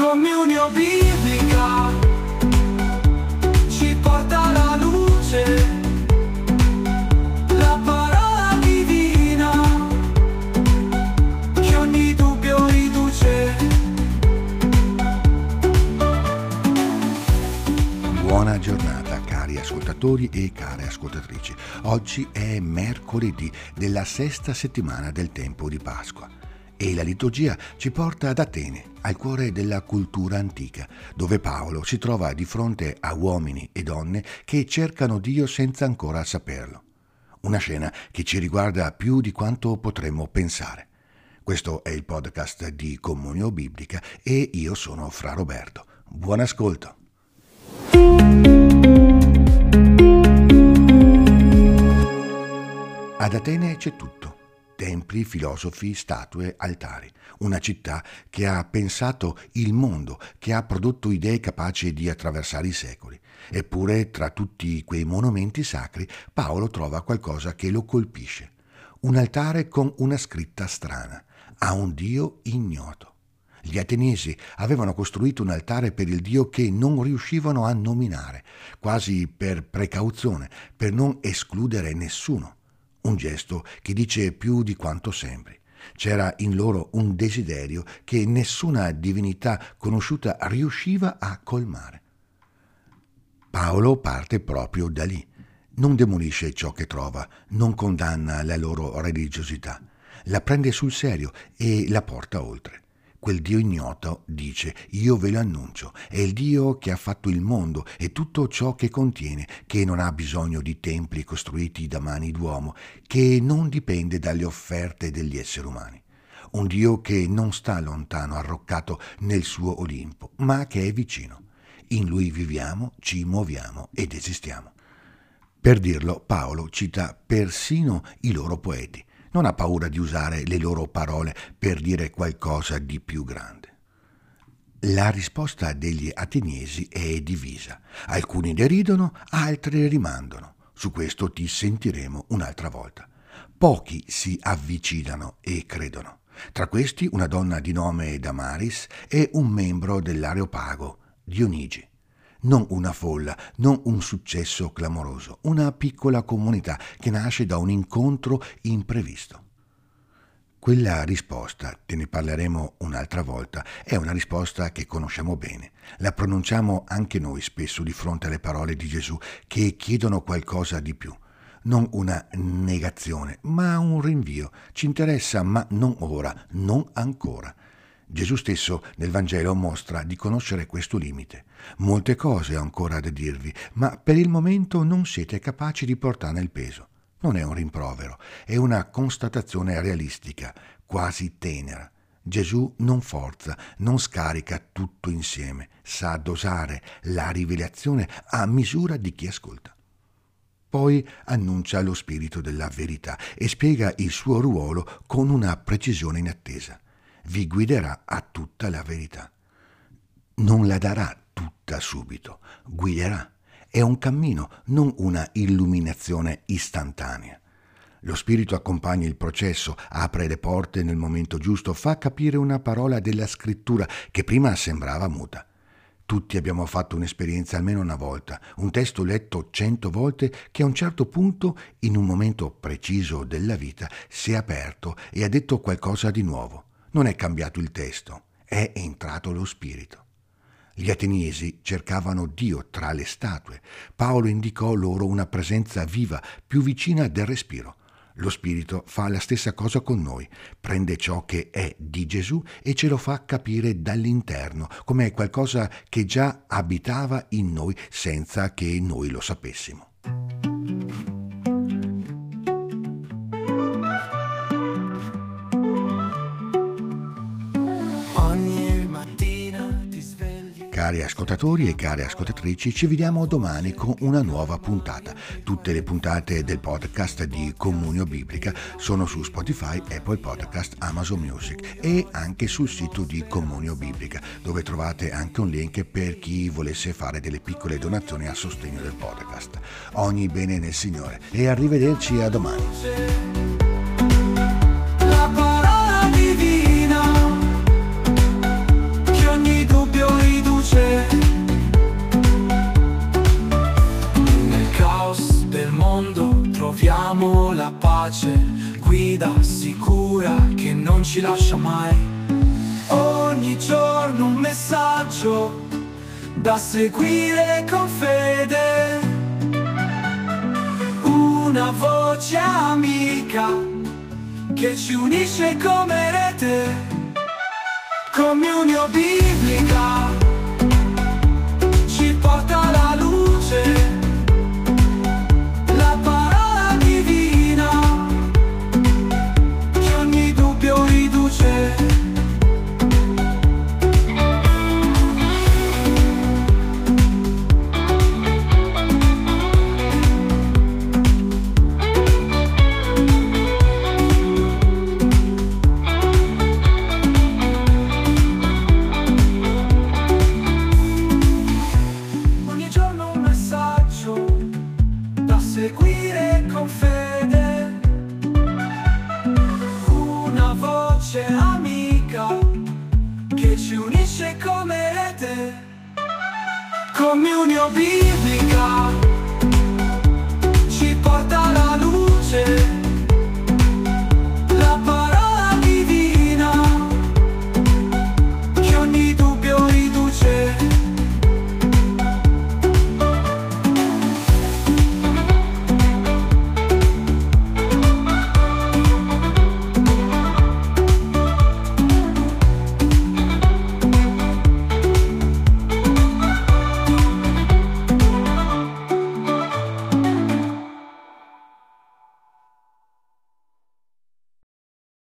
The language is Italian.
Comunio biblica ci porta alla luce, la parola divina che ogni dubbio riduce. Buona giornata cari ascoltatori e care ascoltatrici. Oggi è mercoledì della sesta settimana del tempo di Pasqua. E la liturgia ci porta ad Atene, al cuore della cultura antica, dove Paolo si trova di fronte a uomini e donne che cercano Dio senza ancora saperlo. Una scena che ci riguarda più di quanto potremmo pensare. Questo è il podcast di Comunio Biblica e io sono Fra Roberto. Buon ascolto. Ad Atene c'è tutto. Templi, filosofi, statue, altari. Una città che ha pensato il mondo, che ha prodotto idee capaci di attraversare i secoli. Eppure, tra tutti quei monumenti sacri, Paolo trova qualcosa che lo colpisce. Un altare con una scritta strana, a un Dio ignoto. Gli ateniesi avevano costruito un altare per il Dio che non riuscivano a nominare, quasi per precauzione, per non escludere nessuno. Un gesto che dice più di quanto sembri. C'era in loro un desiderio che nessuna divinità conosciuta riusciva a colmare. Paolo parte proprio da lì. Non demolisce ciò che trova, non condanna la loro religiosità. La prende sul serio e la porta oltre. Quel Dio ignoto dice: io ve lo annuncio, è il Dio che ha fatto il mondo e tutto ciò che contiene, che non ha bisogno di templi costruiti da mani d'uomo, che non dipende dalle offerte degli esseri umani. Un Dio che non sta lontano, arroccato nel suo Olimpo, ma che è vicino. In Lui viviamo, ci muoviamo ed esistiamo. Per dirlo, Paolo cita persino i loro poeti. Non ha paura di usare le loro parole per dire qualcosa di più grande. La risposta degli ateniesi è divisa. Alcuni deridono, altri rimandano. Su questo ti sentiremo un'altra volta. Pochi si avvicinano e credono. Tra questi una donna di nome Damaris e un membro dell'Areopago, Dionigi. Non una folla, non un successo clamoroso, una piccola comunità che nasce da un incontro imprevisto. Quella risposta, te ne parleremo un'altra volta, è una risposta che conosciamo bene. La pronunciamo anche noi spesso di fronte alle parole di Gesù che chiedono qualcosa di più. Non una negazione, ma un rinvio. Ci interessa, ma non ora, non ancora. Gesù stesso nel Vangelo mostra di conoscere questo limite. Molte cose ho ancora da dirvi, ma per il momento non siete capaci di portarne il peso. Non è un rimprovero, è una constatazione realistica, quasi tenera. Gesù non forza, non scarica tutto insieme, sa dosare la rivelazione a misura di chi ascolta. Poi annuncia lo spirito della verità e spiega il suo ruolo con una precisione inattesa. Vi guiderà a tutta la verità. Non la darà tutta subito, guiderà. È un cammino, non una illuminazione istantanea. Lo Spirito accompagna il processo, apre le porte nel momento giusto, fa capire una parola della Scrittura che prima sembrava muta. Tutti abbiamo fatto un'esperienza almeno una volta, un testo letto 100 volte che a un certo punto, in un momento preciso della vita, si è aperto e ha detto qualcosa di nuovo. Non è cambiato il testo, è entrato lo spirito. Gli ateniesi cercavano Dio tra le statue. Paolo indicò loro una presenza viva, più vicina del respiro. Lo spirito fa la stessa cosa con noi, prende ciò che è di Gesù e ce lo fa capire dall'interno, come qualcosa che già abitava in noi senza che noi lo sapessimo. Cari ascoltatori e care ascoltatrici, ci vediamo domani con una nuova puntata. Tutte le puntate del podcast di Comunio Biblica sono su Spotify, Apple Podcast, Amazon Music e anche sul sito di Comunio Biblica, dove trovate anche un link per chi volesse fare delle piccole donazioni a sostegno del podcast. Ogni bene nel Signore e arrivederci a domani. La parola divina che ogni dubbio guida sicura che non ci lascia mai. Ogni giorno un messaggio da seguire con fede, una voce amica che ci unisce come rete. Comunio biblica ci porta alla luce, la parola divina che ogni dubbio riduce. Seguire con fede, una voce amica che ci unisce come rete. Comunio biblica